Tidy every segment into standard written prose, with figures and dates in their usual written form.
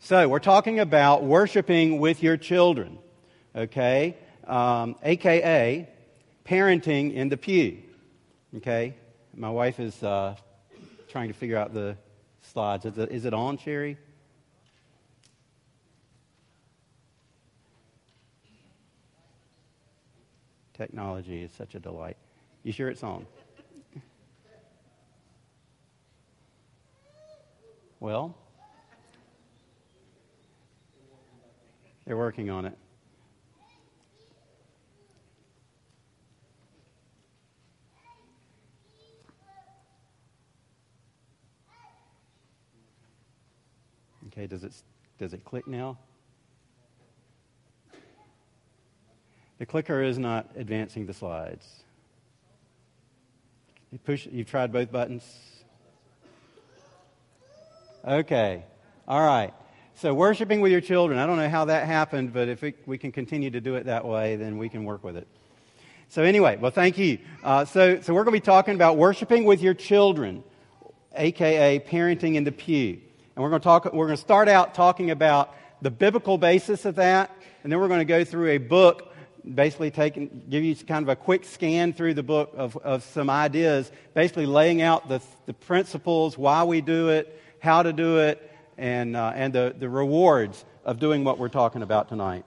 So we're talking about worshiping with your children, okay? AKA parenting in the pew, okay? My wife is trying to figure out the slides. Is it on, Sherry? Technology is such a delight. You sure it's on? Well, they're working on it. Okay, does it click now? The clicker is not advancing the slides. You've tried both buttons? Okay. All right. So worshiping with your children. I don't know how that happened, but if we can continue to do it that way, then we can work with it. So anyway, well, thank you. So we're going to be talking about worshiping with your children, a.k.a. parenting in the pew. And we're going to start out talking about the biblical basis of that, and then we're going to go through a book, basically give you kind of a quick scan through the book of some ideas, basically laying out the principles, why we do it, how to do it, and the rewards of doing what we're talking about tonight.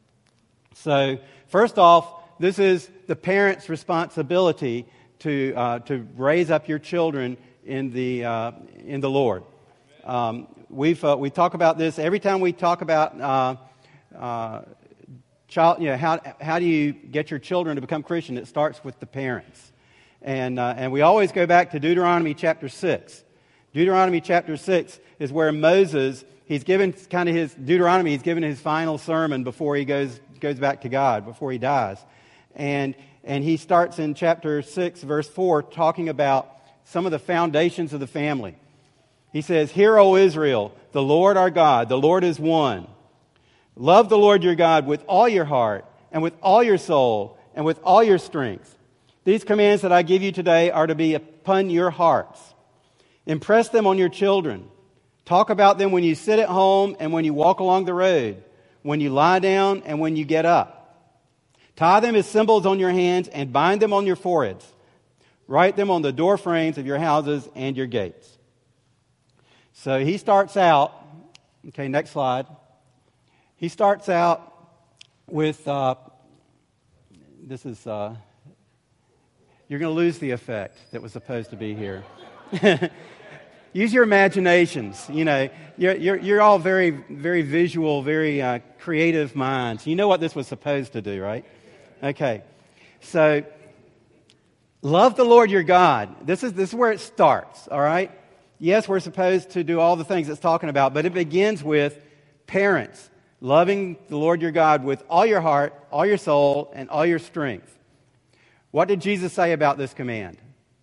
So first off, this is the parent's responsibility to raise up your children in the Lord. We talk about this every time we talk about child. How do you get your children to become Christian? It starts with the parents, and we always go back to Deuteronomy chapter 6. Deuteronomy chapter 6 is where Moses, he's given his final sermon before he goes back to God, before he dies. And he starts in chapter 6, verse 4, talking about some of the foundations of the family. He says, "Hear, O Israel, the Lord our God, the Lord is one. Love the Lord your God with all your heart and with all your soul and with all your strength. These commands that I give you today are to be upon your hearts. Impress them on your children. Talk about them when you sit at home and when you walk along the road, when you lie down and when you get up. Tie them as symbols on your hands and bind them on your foreheads. Write them on the door frames of your houses and your gates." So he starts out, okay, next slide. He starts out with, you're going to lose the effect that was supposed to be here. Use your imaginations. You know, you're all very, very visual, very creative minds. You know what this was supposed to do, right? Okay. So, love the Lord your God. This is where it starts, all right? Yes, we're supposed to do all the things it's talking about, but it begins with parents loving the Lord your God with all your heart, all your soul, and all your strength. What did Jesus say about this command?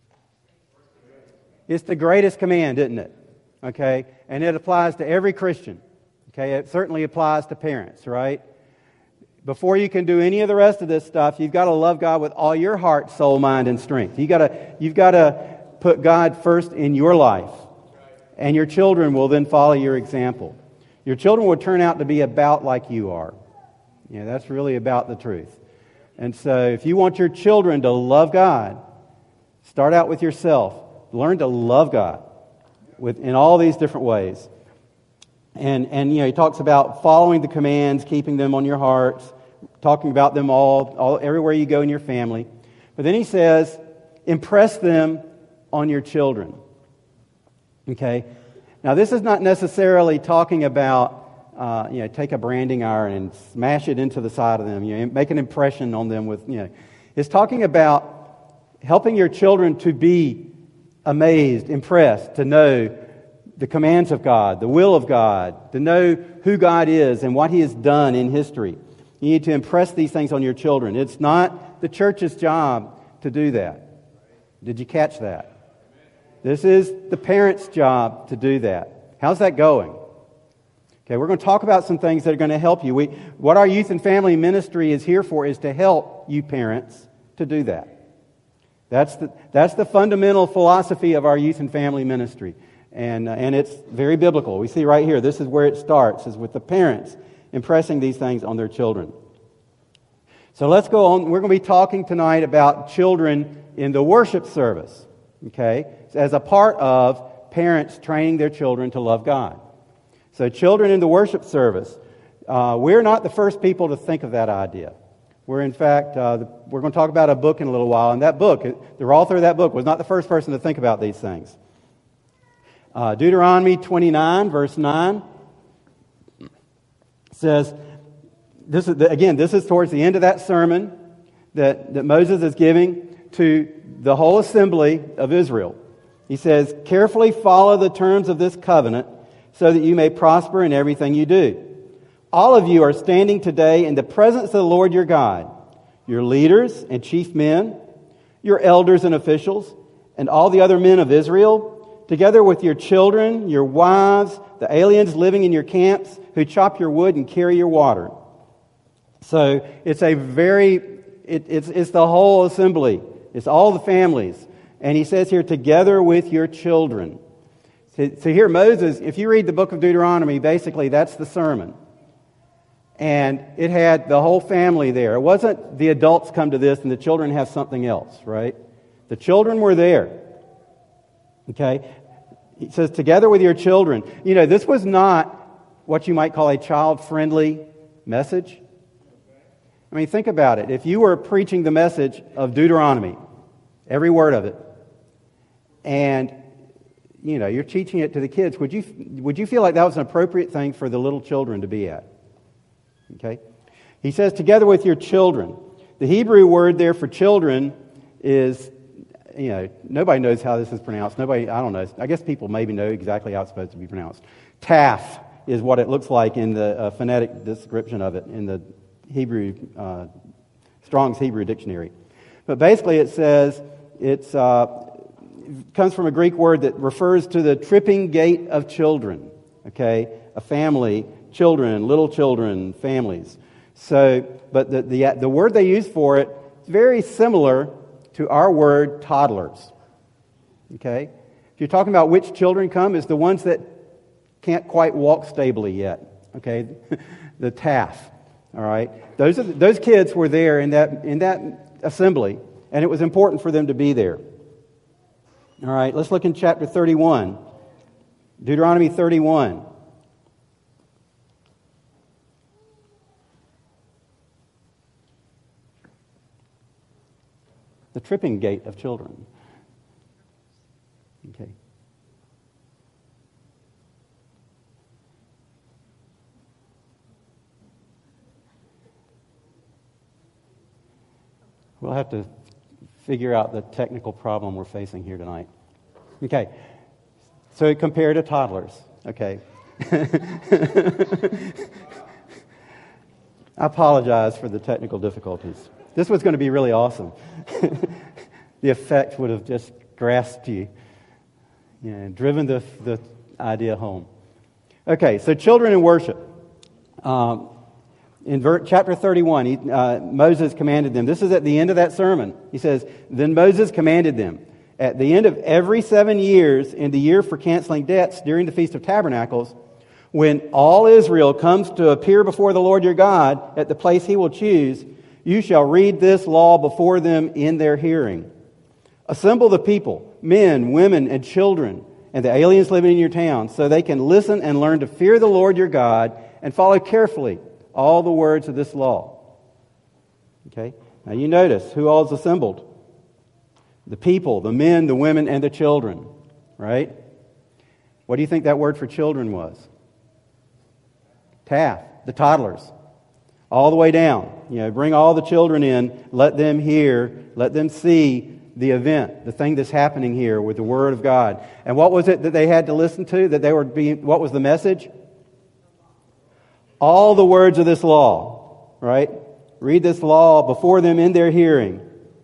It's the greatest command, isn't it? Okay? And it applies to every Christian. Okay? It certainly applies to parents, right? Before you can do any of the rest of this stuff, you've got to love God with all your heart, soul, mind, and strength. You've got to put God first in your life. And your children will then follow your example. Your children will turn out to be about like you are. Yeah, that's really about the truth. And so if you want your children to love God, start out with yourself. Learn to love God in all these different ways. And he talks about following the commands, keeping them on your hearts, talking about them all everywhere you go in your family. But then he says, impress them on your children. Okay? Now, this is not necessarily talking about, take a branding iron and smash it into the side of them, make an impression on them with, It's talking about helping your children to be amazed, impressed, to know the commands of God, the will of God, to know who God is and what He has done in history. You need to impress these things on your children. It's not the church's job to do that. Did you catch that? This is the parents' job to do that. How's that going? Okay, we're going to talk about some things that are going to help you. What our youth and family ministry is here for is to help you parents to do that. That's the fundamental philosophy of our youth and family ministry. And it's very biblical. We see right here, this is where it starts, is with the parents impressing these things on their children. So let's go on. We're going to be talking tonight about children in the worship service, okay, as a part of parents training their children to love God. So children in the worship service, we're not the first people to think of that idea. We're in fact, we're going to talk about a book in a little while, and that book, the author of that book was not the first person to think about these things. Deuteronomy 29, verse 9 says, this is towards the end of that sermon that Moses is giving to the whole assembly of Israel. He says, "Carefully follow the terms of this covenant so that you may prosper in everything you do. All of you are standing today in the presence of the Lord your God, your leaders and chief men, your elders and officials, and all the other men of Israel, together with your children, your wives, the aliens living in your camps who chop your wood and carry your water." So it's it's the whole assembly. It's all the families. And he says here, together with your children. So here Moses, if you read the book of Deuteronomy, basically that's the sermon. And it had the whole family there. It wasn't the adults come to this and the children have something else, right? The children were there. Okay? He says, together with your children. You know, this was not what you might call a child-friendly message. I mean, think about it. If you were preaching the message of Deuteronomy, every word of it, and, you know, you're teaching it to the kids, would you feel like that was an appropriate thing for the little children to be at? Okay? He says, together with your children. The Hebrew word there for children is, you know, nobody knows how this is pronounced. I don't know. I guess people maybe know exactly how it's supposed to be pronounced. Taf is what it looks like in the phonetic description of it in the Hebrew, Strong's Hebrew Dictionary. But basically it says it comes from a Greek word that refers to the tripping gait of children. Okay? A family, children, little children, families. So, but the word they use for it is very similar to our word toddlers. Okay? If you're talking about which children come, it's the ones that can't quite walk stably yet. Okay? The TAF. All right? Those kids were there in that assembly, and it was important for them to be there. All right, let's look in chapter 31. Deuteronomy 31. The tripping gait of children. Okay. We'll have to figure out the technical problem we're facing here tonight. Okay. So it compared to toddlers. Okay. I apologize for the technical difficulties. This was going to be really awesome. The effect would have just grasped you, driven the idea home. Okay, so children in worship. In chapter 31, Moses commanded them. This is at the end of that sermon. He says, "Then Moses commanded them, at the end of every 7 years, in the year for canceling debts during the Feast of Tabernacles, when all Israel comes to appear before the Lord your God at the place he will choose, you shall read this law before them in their hearing. Assemble the people, men, women, and children, and the aliens living in your town, so they can listen and learn to fear the Lord your God and follow carefully all the words of this law." Okay? Now you notice who all is assembled. The people, the men, the women, and the children. Right? What do you think that word for children was? Taf, the toddlers. All the way down. Bring all the children in, let them hear, let them see the event, the thing that's happening here with the Word of God. And what was it that they had to listen to? What was the message? All the words of this law, right? Read this law before them in their hearing.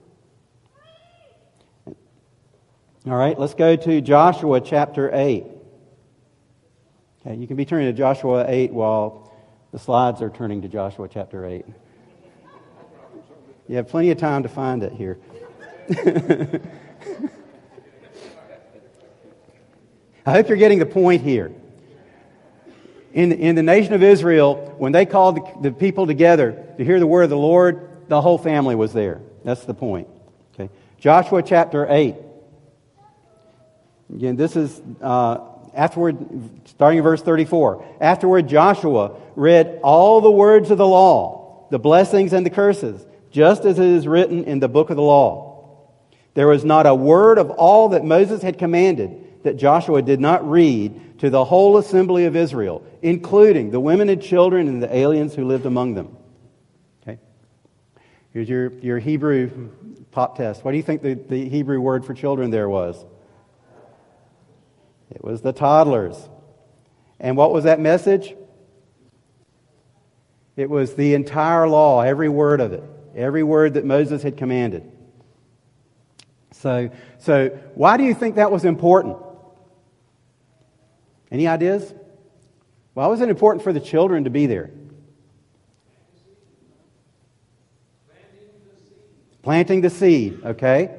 All right, let's go to Joshua chapter 8. Okay, you can be turning to Joshua 8 while the slides are turning to Joshua chapter 8. You have plenty of time to find it here. I hope you're getting the point here. In the nation of Israel, when they called the people together to hear the word of the Lord, the whole family was there. That's the point. Okay. Joshua chapter 8. Again, this is afterward, starting in verse 34. Afterward, Joshua read all the words of the law, the blessings and the curses, just as it is written in the book of the law. There was not a word of all that Moses had commanded that Joshua did not read to the whole assembly of Israel, including the women and children and the aliens who lived among them. Okay. Here's your Hebrew pop test. What do you think the Hebrew word for children there was? It was the toddlers. And what was that message? It was the entire law, every word of it, every word that Moses had commanded. So why do you think that was important? Any ideas? Why was it important for the children to be there? Planting the seed, okay?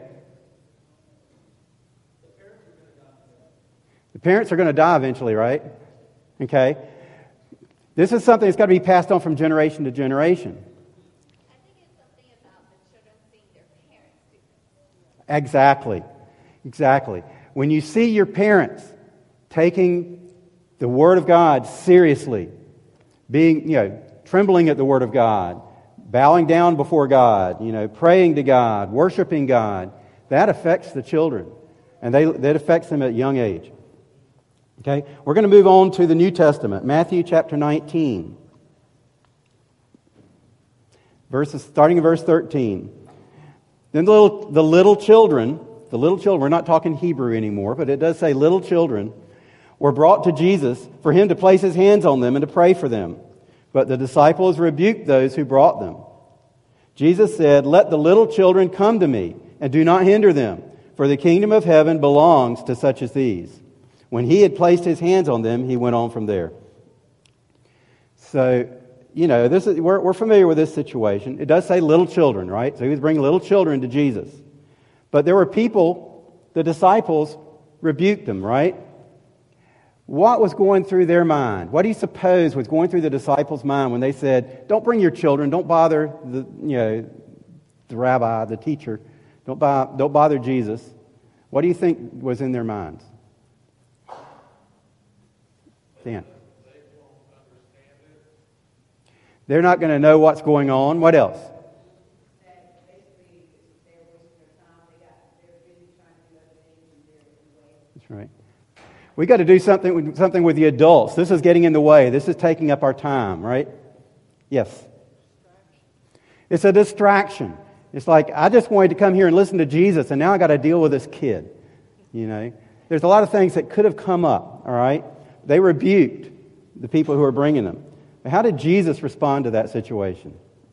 The parents are going to die eventually, right? Okay. This is something that's got to be passed on from generation to generation. I think it's something about the children seeing their parents do this. Exactly. When you see your parents taking the Word of God seriously, being, trembling at the Word of God, bowing down before God, praying to God, worshiping God, that affects the children. And that affects them at a young age. Okay, we're going to move on to the New Testament, Matthew chapter 19. Starting in verse 13. Then the little children, we're not talking Hebrew anymore, but it does say little children, were brought to Jesus for him to place his hands on them and to pray for them. But the disciples rebuked those who brought them. Jesus said, "Let the little children come to me, and do not hinder them, for the kingdom of heaven belongs to such as these." When he had placed his hands on them, he went on from there. So, we're familiar with this situation. It does say little children, right? So he was bringing little children to Jesus. But there were people, the disciples, rebuked them, right? What was going through their mind? What do you suppose was going through the disciples' mind when they said, "Don't bring your children, don't bother the rabbi, the teacher, don't bother Jesus"? What do you think was in their minds? Dan. They're not going to know what's going on. What else? That's right. We got to do something with the adults. This is getting in the way. This is taking up our time, right? Yes. It's a distraction. It's like, I just wanted to come here and listen to Jesus, and now I got to deal with this kid. There's a lot of things that could have come up, all right? They rebuked the people who were bringing them. But how did Jesus respond to that situation?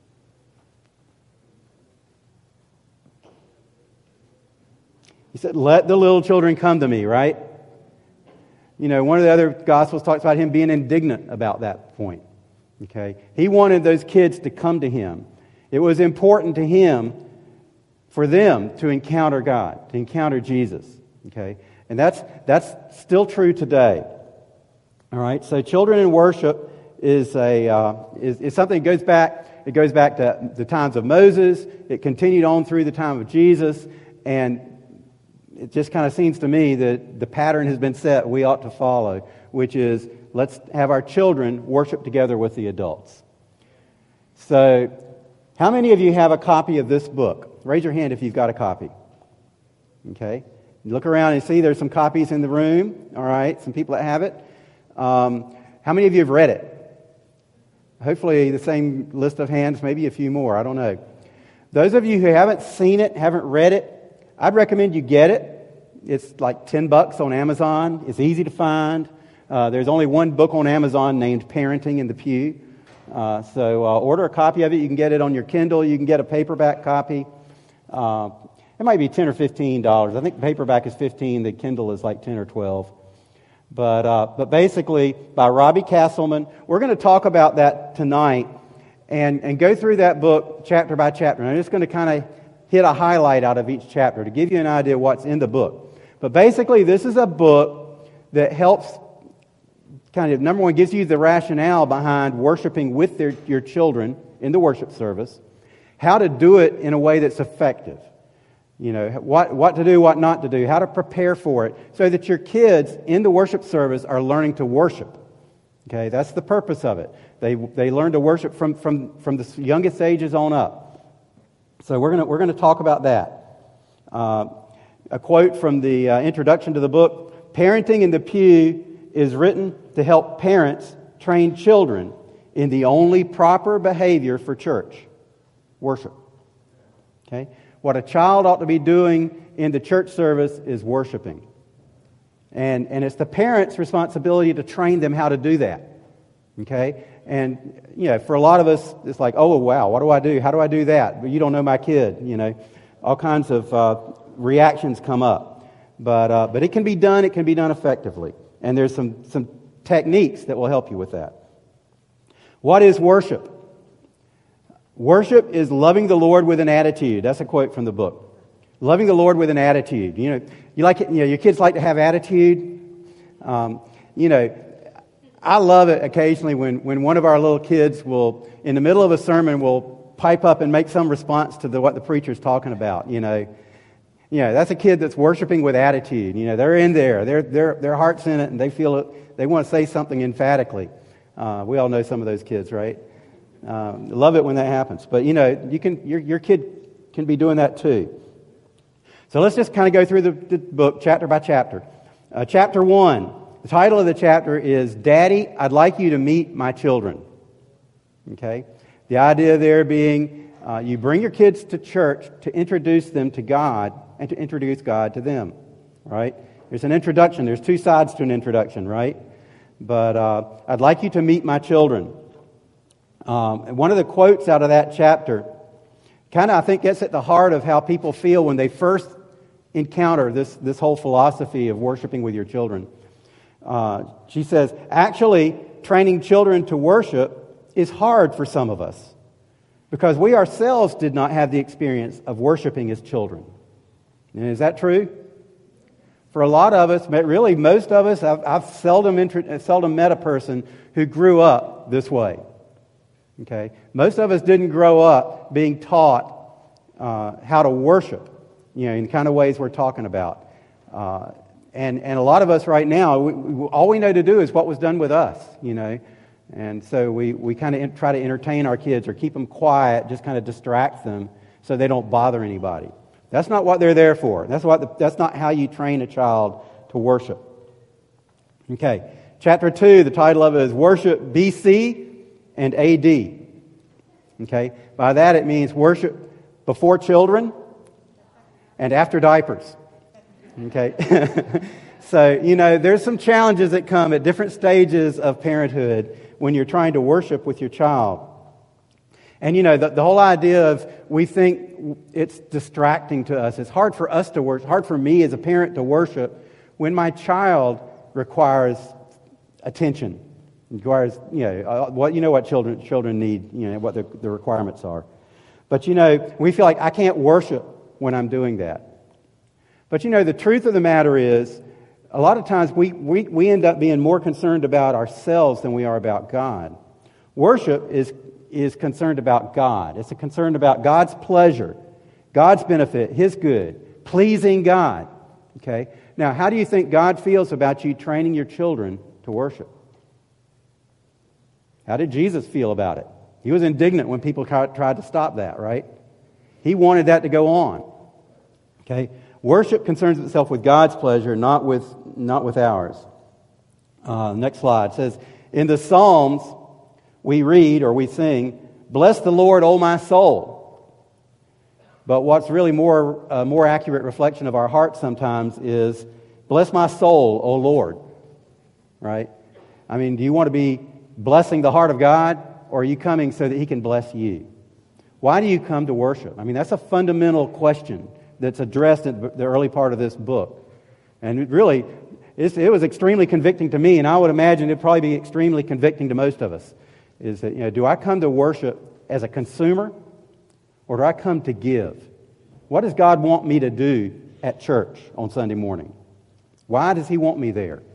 He said, "Let the little children come to me," right? One of the other Gospels talks about him being indignant about that point. Okay? He wanted those kids to come to him. It was important to him for them to encounter God, to encounter Jesus. Okay? And that's still true today. All right, so children in worship is something that goes back. It goes back to the times of Moses. It continued on through the time of Jesus, and it just kind of seems to me that the pattern has been set we ought to follow, which is let's have our children worship together with the adults. So, how many of you have a copy of this book? Raise your hand if you've got a copy. Okay, you look around and see there's some copies in the room. All right, some people that have it. How many of you have read it? Hopefully the same list of hands, maybe a few more, I don't know. Those of you who haven't seen it, haven't read it, I'd recommend you get it. It's like $10 on Amazon. It's easy to find. There's only one book on Amazon named Parenting in the Pew. So order a copy of it. You can get it on your Kindle. You can get a paperback copy. It might be $10 or $15. I think the paperback is $15. The Kindle is like $10 or $12. But basically, by Robbie Castleman, we're going to talk about that tonight and go through that book chapter by chapter. And I'm just going to kind of hit a highlight out of each chapter to give you an idea of what's in the book. But basically, this is a book that helps kind of, number one, gives you the rationale behind worshiping with your children in the worship service, how to do it in a way that's effective. You know, what to do, what not to do, how to prepare for it, so that your kids in the worship service are learning to worship. Okay, that's the purpose of it. They learn to worship from the youngest ages on up. So we're gonna talk about that. A quote from the introduction to the book: "Parenting in the Pew is written to help parents train children in the only proper behavior for church: worship." Okay. What a child ought to be doing in the church service is worshiping. And it's the parent's responsibility to train them how to do that. Okay? And, you know, for a lot of us, it's like, oh, wow, what do I do? How do I do that? But you don't know my kid, you know. All kinds of reactions come up. But it can be done. It can be done effectively. And there's some techniques that will help you with that. What is worship? Worship is loving the Lord with an attitude. That's a quote from the book. Loving the Lord with an attitude. You know, your kids like to have attitude. You know, I love it occasionally when one of our little kids will, in the middle of a sermon, will pipe up and make some response to what the preacher's talking about. You know, that's a kid that's worshiping with attitude. You know, they're in there, their heart's in it, and they feel it. They want to say something emphatically. We all know some of those kids, right? Love it when that happens. But, you know, your kid can be doing that too. So let's just kind of go through the book chapter by chapter. Chapter 1, the title of the chapter is "Daddy, I'd like you to meet my children." Okay? The idea there being you bring your kids to church to introduce them to God and to introduce God to them. Right? There's an introduction. There's two sides to an introduction, right? But I'd like you to meet my children. And one of the quotes out of that chapter kind of, I think, gets at the heart of how people feel when they first encounter this whole philosophy of worshiping with your children. She says, actually, training children to worship is hard for some of us because we ourselves did not have the experience of worshiping as children. And is that true? For a lot of us, really most of us, I've seldom met a person who grew up this way. Okay, most of us didn't grow up being taught how to worship, you know, in the kind of ways we're talking about. And a lot of us right now, all we know to do is what was done with us, you know. And so we kind of try to entertain our kids or keep them quiet, just kind of distract them so they don't bother anybody. That's not what they're there for. That's not how you train a child to worship. Okay, chapter 2, the title of it is Worship BC and AD. Okay, by that it means worship before children and after diapers. Okay, so, you know, there's some challenges that come at different stages of parenthood when you're trying to worship with your child. And, you know, the whole idea of we think it's distracting to us. It's hard for us to worship, hard for me as a parent to worship when my child requires attention. Requires, you know, what children need, you know, what the requirements are. But, you know, we feel like I can't worship when I'm doing that. But, you know, the truth of the matter is, a lot of times we end up being more concerned about ourselves than we are about God. Worship is concerned about God. It's a concern about God's pleasure, God's benefit, His good, pleasing God. Okay? Now, how do you think God feels about you training your children to worship? How did Jesus feel about it? He was indignant when people tried to stop that, right? He wanted that to go on. Okay? Worship concerns itself with God's pleasure, not with ours. Next slide. It says, in the Psalms, we read or we sing, "Bless the Lord, O my soul." But what's really more accurate reflection of our hearts sometimes is, "Bless my soul, O Lord." Right? I mean, do you want to be blessing the heart of God, or are you coming so that He can bless you? Why do you come to worship? I mean, that's a fundamental question that's addressed in the early part of this book. And it really, it was extremely convicting to me, and I would imagine it'd probably be extremely convicting to most of us. Is that, you know, do I come to worship as a consumer, or do I come to give? What does God want me to do at church on Sunday morning? Why does He want me there?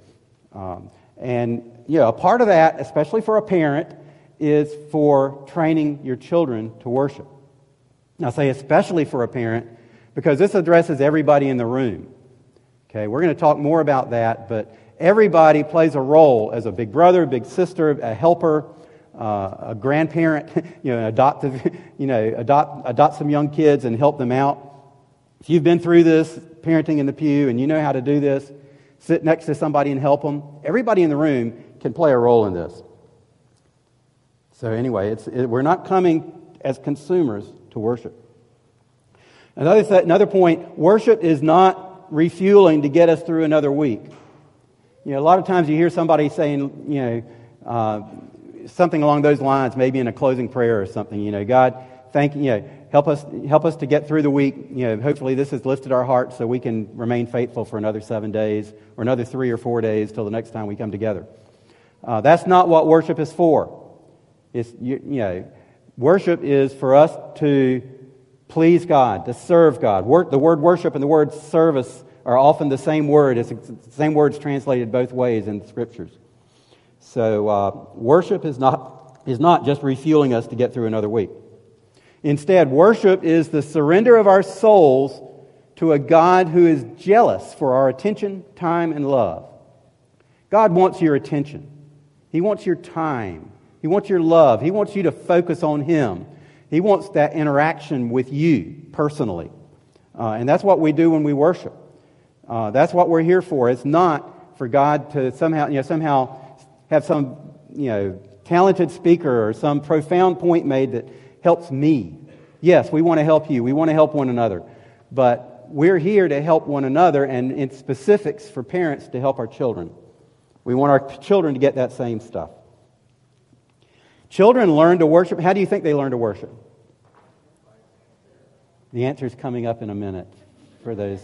And a part of that, especially for a parent, is for training your children to worship. I say especially for a parent because this addresses everybody in the room. Okay, we're going to talk more about that, but everybody plays a role as a big brother, big sister, a helper, a grandparent, adopt some young kids and help them out. If you've been through this, parenting in the pew, and you know how to do this, sit next to somebody and help them. Everybody in the room can play a role in this. So anyway, we're not coming as consumers to worship. Another point, worship is not refueling to get us through another week. A lot of times you hear somebody saying, something along those lines, maybe in a closing prayer or something. God, thank you. Help us to get through the week. Hopefully this has lifted our hearts so we can remain faithful for another 7 days or another 3 or 4 days till the next time we come together. That's not what worship is for. Worship is for us to please God, to serve God. The word worship and the word service are often the same word. It's the same words translated both ways in the Scriptures. So worship is not just refueling us to get through another week. Instead, worship is the surrender of our souls to a God who is jealous for our attention, time, and love. God wants your attention. He wants your time. He wants your love. He wants you to focus on Him. He wants that interaction with you personally. And that's what we do when we worship. That's what we're here for. It's not for God to somehow have some talented speaker or some profound point made that helps me. Yes, we want to help you. We want to help one another. But we're here to help one another, and in specifics for parents to help our children. We want our children to get that same stuff. Children learn to worship. How do you think they learn to worship? The answer is coming up in a minute for those.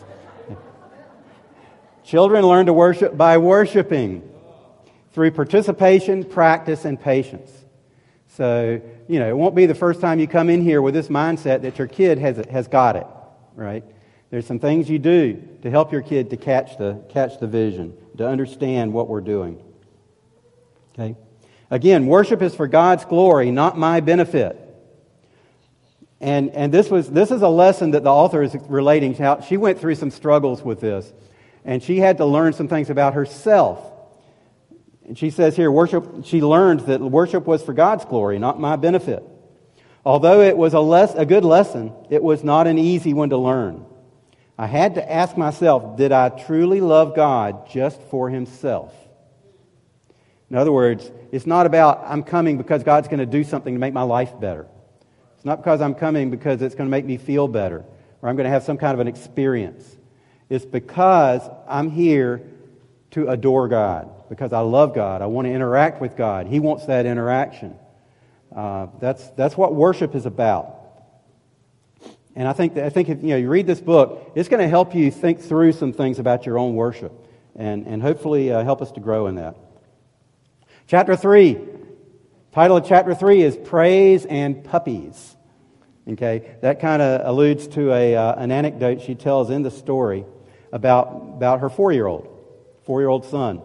Children learn to worship by worshiping through participation, practice, and patience. So, it won't be the first time you come in here with this mindset that your kid has got it, right? There's some things you do to help your kid to catch the vision, to understand what we're doing. Okay? Again, worship is for God's glory, not my benefit. And this is a lesson that the author is relating to. She went through some struggles with this, and she had to learn some things about herself. And she says here, she learned that worship was for God's glory, not my benefit. Although it was a good lesson, it was not an easy one to learn. I had to ask myself, did I truly love God just for Himself? In other words, it's not about I'm coming because God's going to do something to make my life better. It's not because I'm coming because it's going to make me feel better or I'm going to have some kind of an experience. It's because I'm here to adore God, because I love God. I want to interact with God. He wants that interaction. That's what worship is about. And I think if you read this book, it's going to help you think through some things about your own worship and hopefully help us to grow in that. Chapter 3. Title of chapter 3 is Praise and Puppies. Okay, that kind of alludes to an anecdote she tells in the story about her 4-year-old son.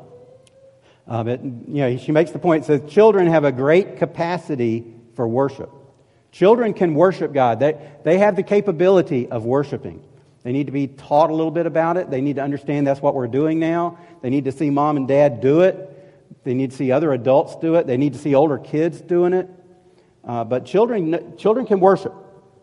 She makes the point, says children have a great capacity for worship. Children can worship God. They have the capability of worshiping. They need to be taught a little bit about it. They need to understand that's what we're doing now. They need to see mom and dad do it. They need to see other adults do it. They need to see older kids doing it. But children can worship.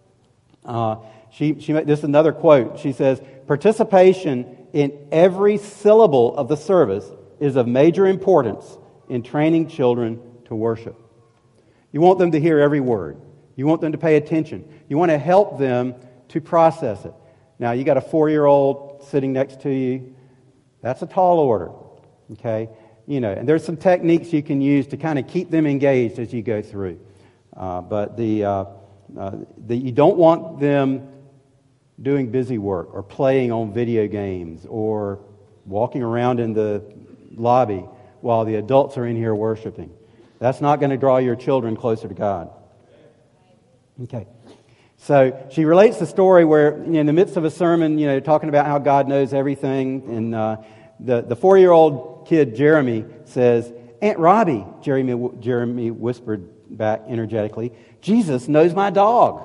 This is another quote. She says, participation in every syllable of the service is of major importance in training children to worship. You want them to hear every word. You want them to pay attention. You want to help them to process it. Now, you got a 4-year-old sitting next to you. That's a tall order. Okay? And there's some techniques you can use to kind of keep them engaged as you go through. But you don't want them doing busy work or playing on video games or walking around in the lobby while the adults are in here worshiping. That's not going to draw your children closer to God. Okay. So she relates the story where in the midst of a sermon, talking about how God knows everything, and the 4-year-old kid Jeremy says, "Aunt Robbie," Jeremy whispered back energetically, "Jesus knows my dog."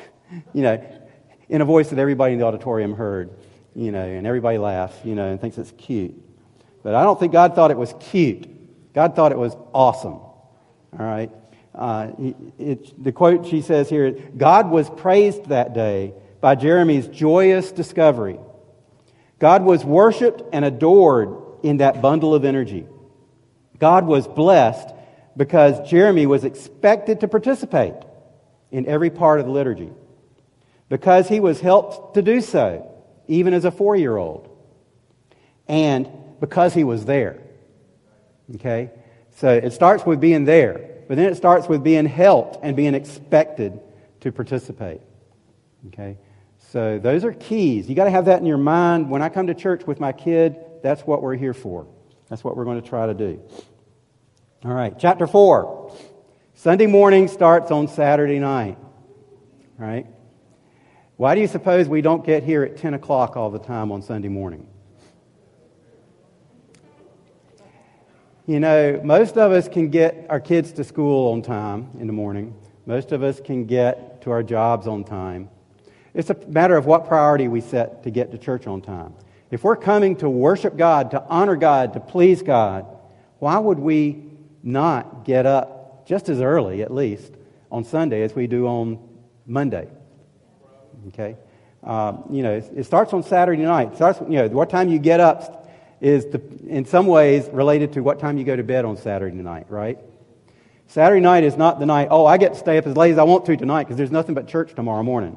In a voice that everybody in the auditorium heard, and everybody laughs, and thinks it's cute. But I don't think God thought it was cute. God thought it was awesome. All right? The quote she says here, God was praised that day by Jeremy's joyous discovery. God was worshiped and adored in that bundle of energy. God was blessed because Jeremy was expected to participate in every part of the liturgy, because he was helped to do so, even as a 4-year-old, and because he was there. Okay? So it starts with being there, but then it starts with being helped and being expected to participate. Okay? So those are keys. You got to have that in your mind. When I come to church with my kid, that's what we're here for. That's what we're going to try to do. All right, chapter 4. Sunday morning starts on Saturday night. All right? Why do you suppose we don't get here at 10 o'clock all the time on Sunday morning? Most of us can get our kids to school on time in the morning. Most of us can get to our jobs on time. It's a matter of what priority we set to get to church on time. If we're coming to worship God, to honor God, to please God, why would we not get up just as early, at least, on Sunday as we do on Monday? Okay? It starts on Saturday night. It starts, what time you get up is in some ways related to what time you go to bed on Saturday night, right? Saturday night is not the night, I get to stay up as late as I want to tonight because there's nothing but church tomorrow morning.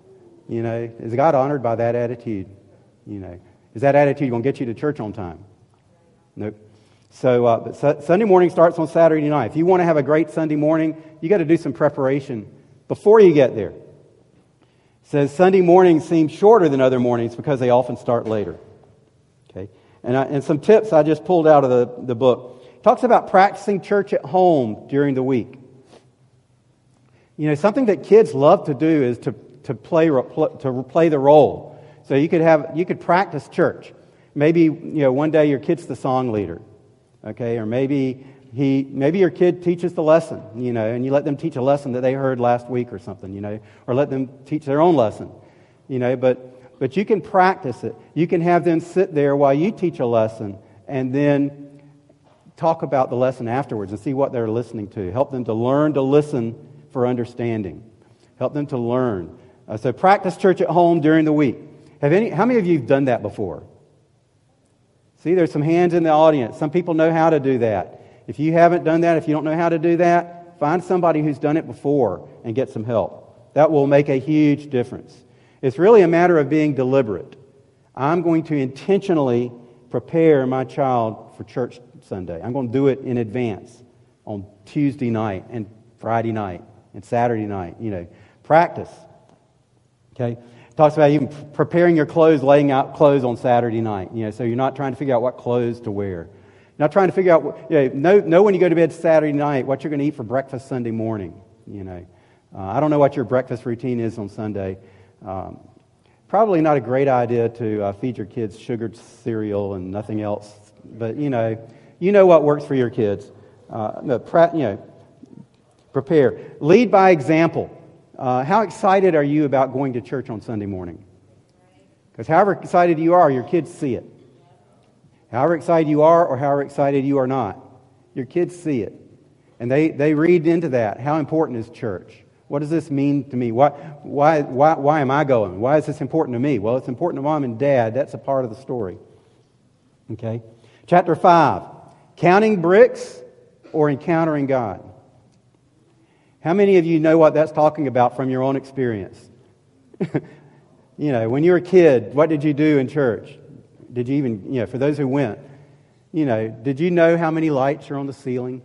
Is God honored by that attitude? Is that attitude going to get you to church on time? Nope. So Sunday morning starts on Saturday night. If you want to have a great Sunday morning, you got to do some preparation before you get there. It says Sunday mornings seem shorter than other mornings because they often start later. Okay, and some tips I just pulled out of the book. It talks about practicing church at home during the week. Something that kids love to do is to play the role. So you could practice church. Maybe one day your kid's the song leader, okay, or maybe your kid teaches the lesson, and you let them teach a lesson that they heard last week or something, or let them teach their own lesson, but you can practice it. You can have them sit there while you teach a lesson, and then talk about the lesson afterwards and see what they're listening to. Help them to learn to listen for understanding. Help them to learn. So practice church at home during the week. How many of you have done that before? See, there's some hands in the audience. Some people know how to do that. If you haven't done that, if you don't know how to do that, find somebody who's done it before and get some help. That will make a huge difference. It's really a matter of being deliberate. I'm going to intentionally prepare my child for church Sunday. I'm going to do it in advance on Tuesday night and Friday night and Saturday night. Practice. Okay? It talks about even preparing your clothes, laying out clothes on Saturday night. So you're not trying to figure out what clothes to wear. You're not trying to figure out, know when you go to bed Saturday night what you're going to eat for breakfast Sunday morning. I don't know what your breakfast routine is on Sunday. Probably not a great idea to feed your kids sugared cereal and nothing else. But you know what works for your kids. Prepare. Lead by example. How excited are you about going to church on Sunday morning? Because however excited you are, your kids see it. However excited you are or however excited you are not, your kids see it. And they read into that. How important is church? What does this mean to me? Why am I going? Why is this important to me? Well, it's important to mom and dad. That's a part of the story. Okay? Chapter 5. Counting bricks or encountering God? How many of you know what that's talking about from your own experience? When you were a kid, what did you do in church? Did you even, for those who went, did you know how many lights are on the ceiling?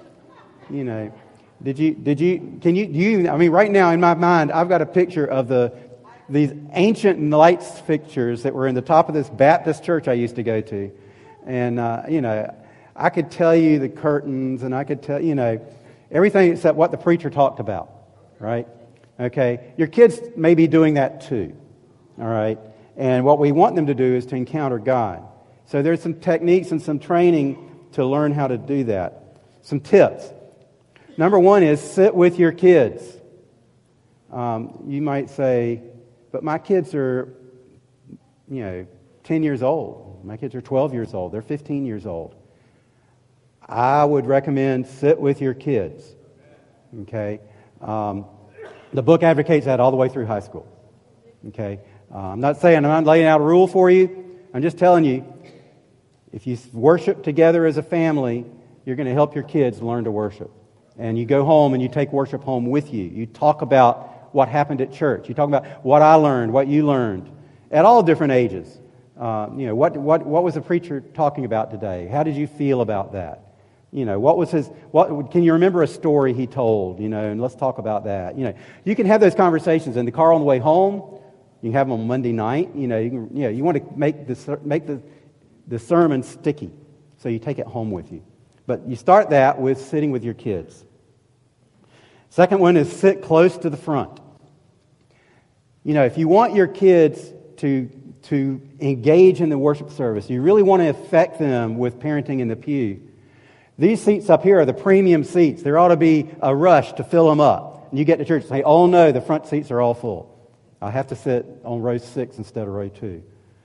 Right now in my mind, I've got a picture of these ancient lights fixtures that were in the top of this Baptist church I used to go to. And, I could tell you the curtains and I could tell, everything except what the preacher talked about, right? Okay? Your kids may be doing that too, all right? And what we want them to do is to encounter God. So there's some techniques and some training to learn how to do that. Some tips. Number one is sit with your kids. You might say, but my kids are, 10 years old. My kids are 12 years old. They're 15 years old. I would recommend sit with your kids. Okay? The book advocates that all the way through high school. Okay? I'm not laying out a rule for you. I'm just telling you, if you worship together as a family, you're going to help your kids learn to worship. And you go home and you take worship home with you. You talk about what happened at church. You talk about what I learned, what you learned, at all different ages. What was the preacher talking about today? How did you feel about that? Can you remember a story he told? And let's talk about that. You can have those conversations in the car on the way home. You can have them on Monday night. You want to make the sermon sticky, so you take it home with you. But you start that with sitting with your kids. Second one is sit close to the front. If you want your kids to engage in the worship service, you really want to affect them with parenting in the pew, these seats up here are the premium seats. There ought to be a rush to fill them up. And you get to church and say, oh no, the front seats are all full. I have to sit on row 6 instead of row 2.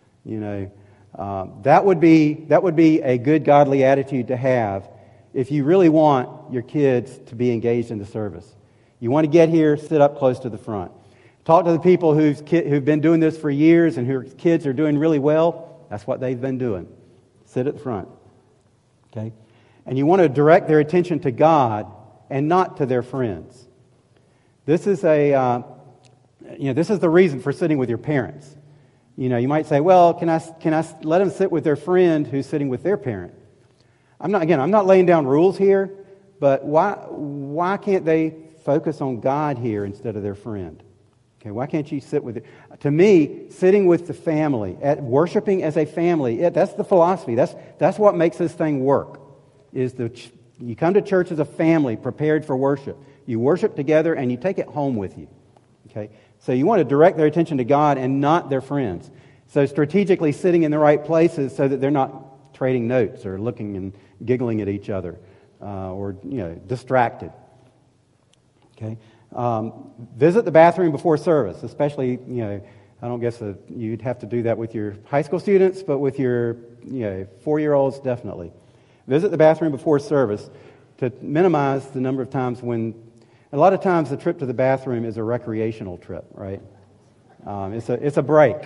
That would be a good godly attitude to have if you really want your kids to be engaged in the service. You want to get here, sit up close to the front. Talk to the people who've been doing this for years and whose kids are doing really well. That's what they've been doing. Sit at the front. Okay? And you want to direct their attention to God and not to their friends. This is the reason for sitting with your parents. You might say, well, can I let them sit with their friend who's sitting with their parent? I'm not laying down rules here, but why can't they focus on God here instead of their friend? Okay, why can't you sit with it? To me, sitting with the family, worshiping as a family, that's the philosophy. That's what makes this thing work. You come to church as a family prepared for worship. You worship together and you take it home with you. Okay? So you want to direct their attention to God and not their friends. So strategically sitting in the right places so that they're not trading notes or looking and giggling at each other or distracted. Okay? Visit the bathroom before service, especially, I don't guess you'd have to do that with your high school students, but with your 4-year-olds, definitely. Visit the bathroom before service to minimize the number of times when... A lot of times the trip to the bathroom is a recreational trip, right? It's a break.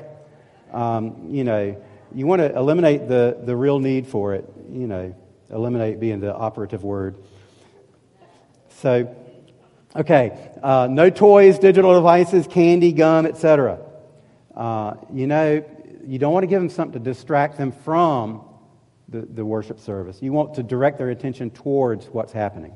You want to eliminate the real need for it. Eliminate being the operative word. So, okay, no toys, digital devices, candy, gum, etc. You don't want to give them something to distract them from the worship service. You want to direct their attention towards what's happening.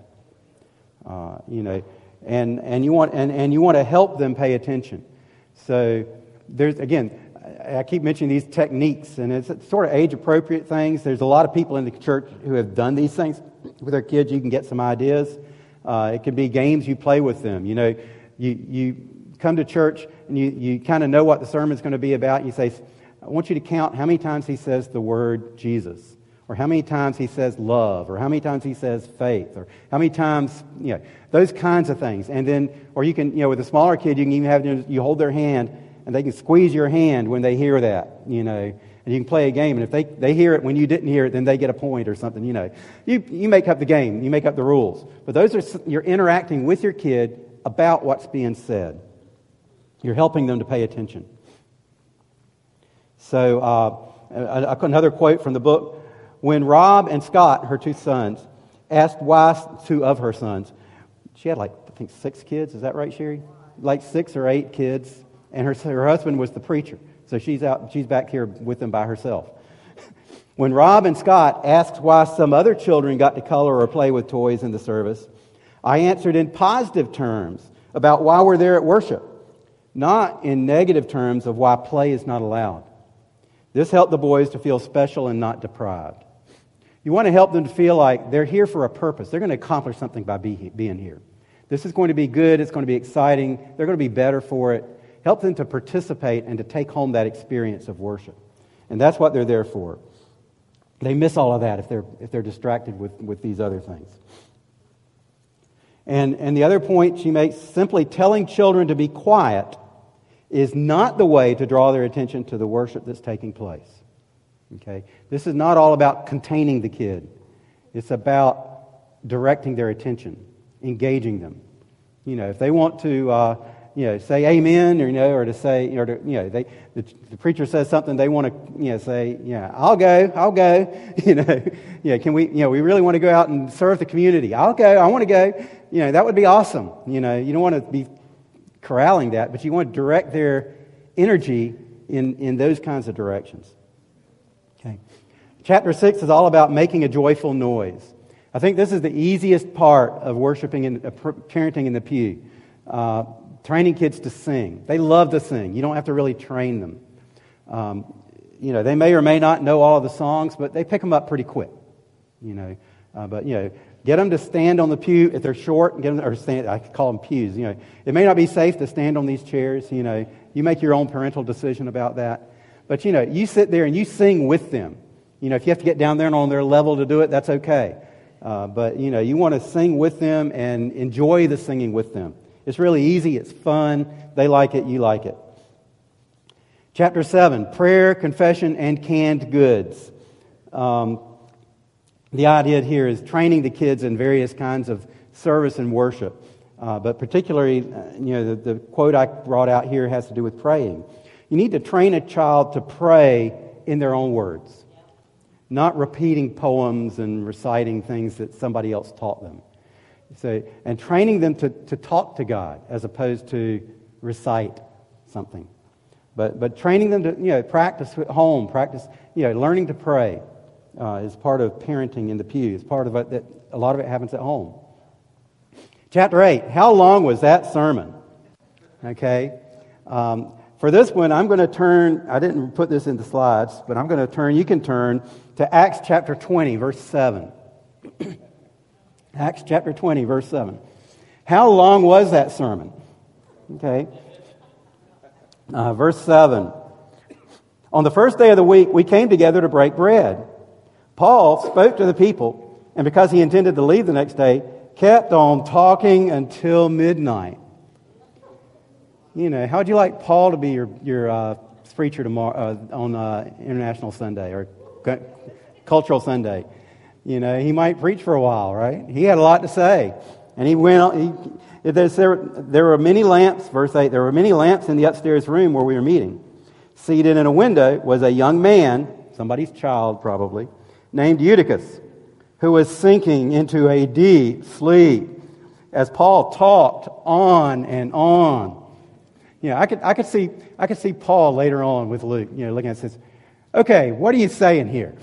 And you want to help them pay attention. So there's, again, I keep mentioning these techniques, and it's sort of age-appropriate things. There's a lot of people in the church who have done these things with their kids. You can get some ideas. It could be games you play with them. You come to church and you kind of know what the sermon's going to be about. You say, I want you to count how many times he says the word Jesus, or how many times he says love, or how many times he says faith, or how many times, those kinds of things. And then, or you can, with a smaller kid, you can even have, you hold their hand, and they can squeeze your hand when they hear that, and you can play a game. And if they hear it when you didn't hear it, then they get a point or something, You make up the game, you make up the rules. But you're interacting with your kid about what's being said. You're helping them to pay attention. So, another quote from the book. When Rob and Scott, her 2 sons, asked why 2 of her sons, she had 6 kids, is that right, Sherry? 6 or 8 kids, and her husband was the preacher, so she's back here with them by herself. When Rob and Scott asked why some other children got to color or play with toys in the service, I answered in positive terms about why we're there at worship, not in negative terms of why play is not allowed. This helped the boys to feel special and not deprived. You want to help them to feel like they're here for a purpose. They're going to accomplish something by being here. This is going to be good. It's going to be exciting. They're going to be better for it. Help them to participate and to take home that experience of worship. And that's what they're there for. They miss all of that if they're distracted with these other things. And the other point she makes, simply telling children to be quiet is not the way to draw their attention to the worship that's taking place. Okay? This is not all about containing the kid. It's about directing their attention, engaging them. If they want to, say amen, or to say, the preacher says something, they want to, say, I'll go. Can we, we really want to go out and serve the community. I'll go. I want to go. That would be awesome. You don't want to be corralling that, but you want to direct their energy in those kinds of directions. Okay. Chapter 6 is all about making a joyful noise. I think this is the easiest part of worshiping and parenting in the pew. Training kids to sing. They love to sing. You don't have to really train them. They may or may not know all of the songs, but they pick them up pretty quick. Get them to stand on the pew if they're short. I call them pews. It may not be safe to stand on these chairs. You make your own parental decision about that. But you sit there and you sing with them. If you have to get down there and on their level to do it, that's okay. But you want to sing with them and enjoy the singing with them. It's really easy. It's fun. They like it. You like it. Chapter 7, prayer, confession, and canned goods. The idea here is training the kids in various kinds of service and worship. But particularly, the quote I brought out here has to do with praying. You need to train a child to pray in their own words, not repeating poems and reciting things that somebody else taught them. And training them to talk to God as opposed to recite something. But training them to practice at home, learning to pray is part of parenting in the pew. It's part of it that a lot of it happens at home. Chapter 8. How long was that sermon? Okay. For this one, I'm going to turn. I didn't put this in the slides, but I'm going to turn. You can turn to Acts chapter 20, verse 7. Acts chapter 20, verse 7. How long was that sermon? Okay. Verse 7. On the first day of the week, we came together to break bread. Paul spoke to the people, and because he intended to leave the next day, kept on talking until midnight. How would you like Paul to be your preacher tomorrow on International Sunday or Cultural Sunday? He might preach for a while, right? He had a lot to say. And he went on. There were many lamps, verse 8, there were many lamps in the upstairs room where we were meeting. Seated in a window was a young man, somebody's child probably, named Eutychus, who was sinking into a deep sleep as Paul talked on and on. I could see Paul later on with Luke, looking at it and says, okay, what are you saying here?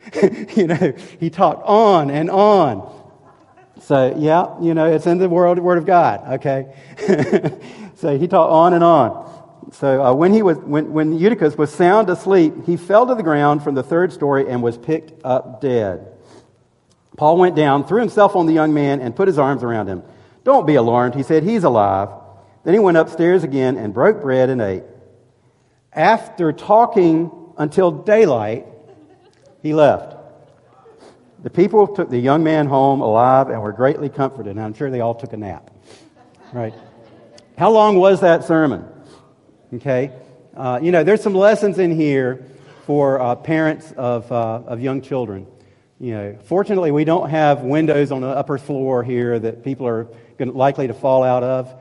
He talked on and on. So, it's in the Word of God, okay? So he talked on and on. So when Eutychus was sound asleep, he fell to the ground from the third story and was picked up dead. Paul went down, threw himself on the young man, and put his arms around him. Don't be alarmed, he said, he's alive. Then he went upstairs again and broke bread and ate. After talking until daylight, he left. The people took the young man home alive and were greatly comforted. And I'm sure they all took a nap. Right? How long was that sermon? Okay. There's some lessons in here for parents of young children. Fortunately, we don't have windows on the upper floor here that people are likely to fall out of.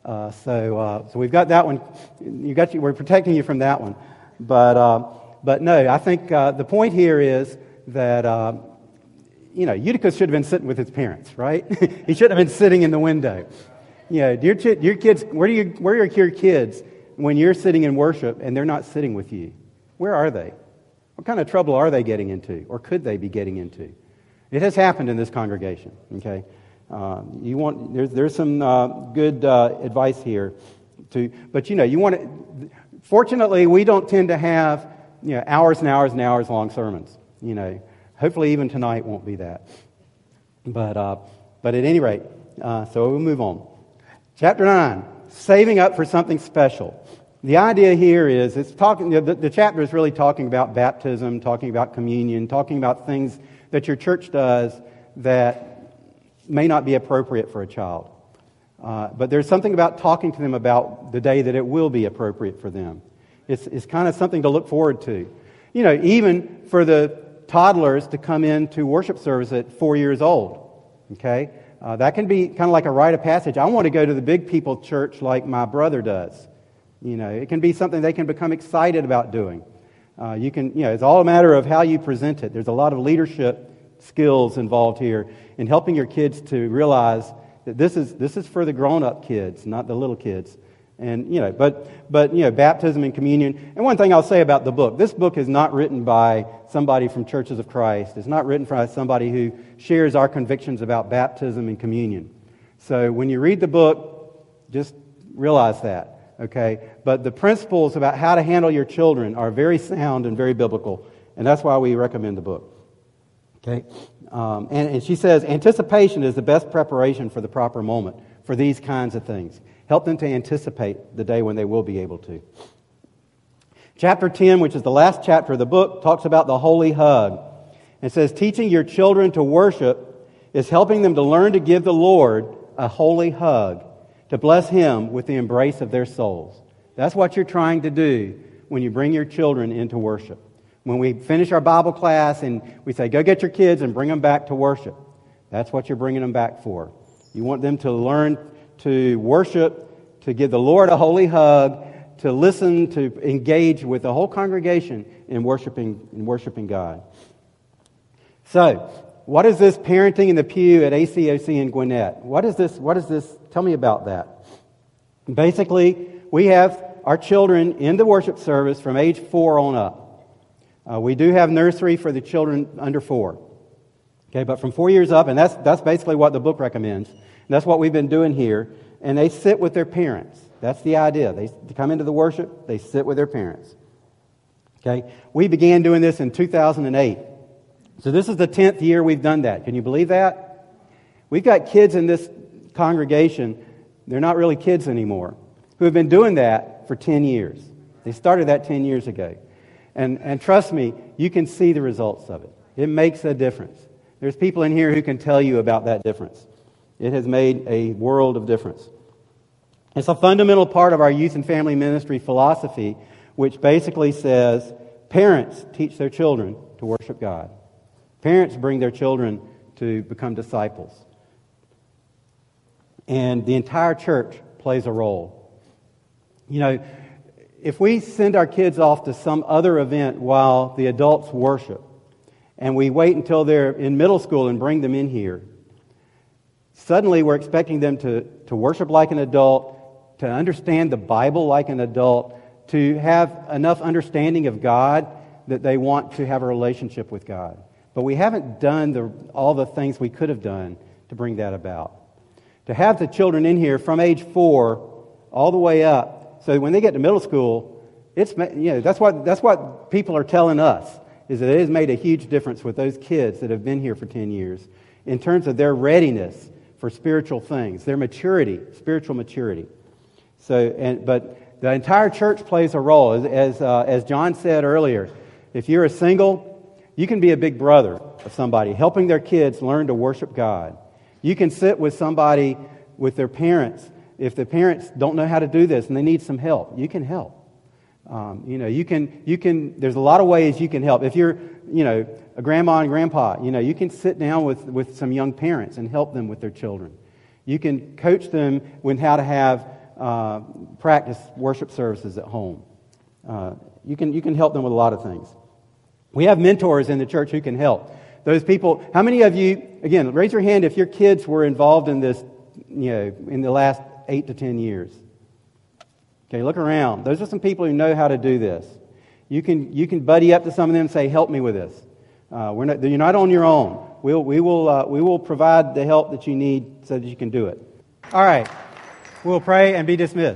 So we've got that one. We're protecting you from that one. But no, I think the point here is that Eutychus should have been sitting with his parents, right? He shouldn't have been sitting in the window. Your kids, where are your kids when you're sitting in worship and they're not sitting with you? Where are they? What kind of trouble are they getting into, or could they be getting into? It has happened in this congregation. Okay, there's some good advice here, but you want to. Fortunately, we don't tend to have hours and hours and hours long sermons. Hopefully even tonight won't be that. But at any rate, so we'll move on. Chapter 9, saving up for something special. The idea here is the chapter is really talking about baptism, talking about communion, talking about things that your church does that may not be appropriate for a child. But there's something about talking to them about the day that it will be appropriate for them. It's kind of something to look forward to. You know, even for the toddlers to come into worship service at 4 years old, okay? That can be kind of like a rite of passage. I want to go to the big people church like my brother does. You know, it can be something they can become excited about doing. It's all a matter of how you present it. There's a lot of leadership skills involved here in helping your kids to realize that this is for the grown-up kids, not the little kids. And, baptism and communion. And one thing I'll say about the book, this book is not written by somebody from Churches of Christ. It's not written by somebody who shares our convictions about baptism and communion. So when you read the book, just realize that, okay? But the principles about how to handle your children are very sound and very biblical, and that's why we recommend the book, okay? And she says, anticipation is the best preparation for the proper moment for these kinds of things. Help them to anticipate the day when they will be able to. Chapter 10, which is the last chapter of the book, talks about the holy hug. It says, teaching your children to worship is helping them to learn to give the Lord a holy hug, to bless Him with the embrace of their souls. That's what you're trying to do when you bring your children into worship. When we finish our Bible class and we say, go get your kids and bring them back to worship. That's what you're bringing them back for. You want them to learn to worship, to give the Lord a holy hug, to listen, to engage with the whole congregation in worshiping God. So, what is this parenting in the pew at ACOC in Gwinnett? What is this? Tell me about that. Basically, we have our children in the worship service from age 4 on up. We do have nursery for the children under 4. Okay, but from 4 years up, and that's basically what the book recommends. And that's what we've been doing here. And they sit with their parents. That's the idea. They come into the worship, they sit with their parents. Okay? We began doing this in 2008. So this is the 10th year we've done that. Can you believe that? We've got kids in this congregation, they're not really kids anymore, who have been doing that for 10 years. They started that 10 years ago. And trust me, you can see the results of it. It makes a difference. There's people in here who can tell you about that difference. It has made a world of difference. It's a fundamental part of our youth and family ministry philosophy, which basically says parents teach their children to worship God. Parents bring their children to become disciples. And the entire church plays a role. You know, if we send our kids off to some other event while the adults worship, and we wait until they're in middle school and bring them in here, suddenly we're expecting them to worship like an adult, to understand the Bible like an adult, to have enough understanding of God that they want to have a relationship with God. But we haven't done all the things we could have done to bring that about. To have the children in here from age 4 all the way up, so when they get to middle school, that's what people are telling us, is that it has made a huge difference with those kids that have been here for 10 years in terms of their readiness for spiritual things, their maturity, spiritual maturity. But the entire church plays a role. As John said earlier, if you're a single, you can be a big brother of somebody, helping their kids learn to worship God. You can sit with somebody, with their parents. If the parents don't know how to do this and they need some help, you can help. You can. There's a lot of ways you can help. If you're, a grandma and grandpa, you can sit down with some young parents and help them with their children. You can coach them with how to have practice worship services at home. You can help them with a lot of things. We have mentors in the church who can help. Those people, how many of you, again, raise your hand if your kids were involved in this, in the last 8 to 10 years. Okay, look around. Those are some people who know how to do this. You can buddy up to some of them and say, help me with this. You're not on your own. We will provide the help that you need so that you can do it. All right. We'll pray and be dismissed.